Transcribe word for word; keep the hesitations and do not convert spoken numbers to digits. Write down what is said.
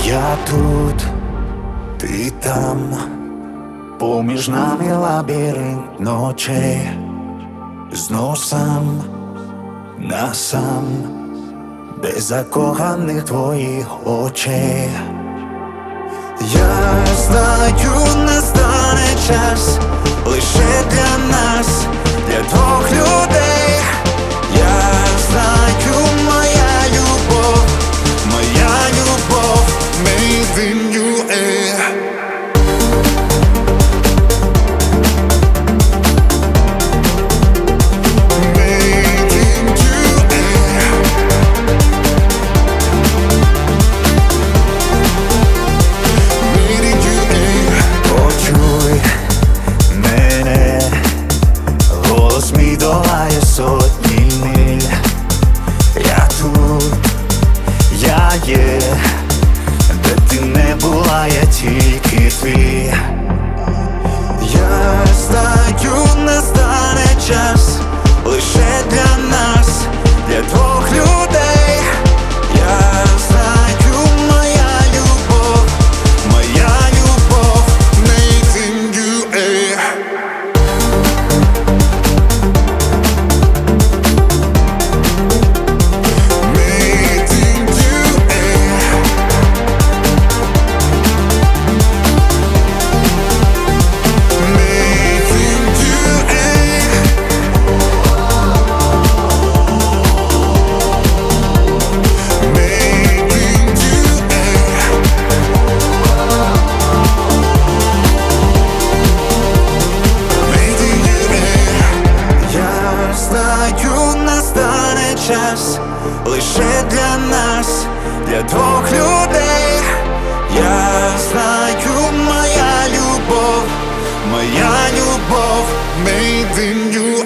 Я тут, ти там, поміж нами лабіринт ночей, знов сам на сам, без закоханих твоїх очей. Я знаю, настане час лише для нас, для двох людей. Я знаю, моя любов, моя любов, made in ю ей. Мій долає сотні миль. Я тут, я є, де ти не була, я тільки твій. Я знаю, настане час лише для нас, для двох людей. Я знаю, моя любов, моя любов, made in ю ей. Час лише для нас, для двох людей. Я знаю, моя любов, моя любов, made in ю ей.